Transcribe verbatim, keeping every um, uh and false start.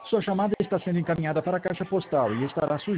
Sua chamada está sendo encaminhada para a caixa postal e estará sujeita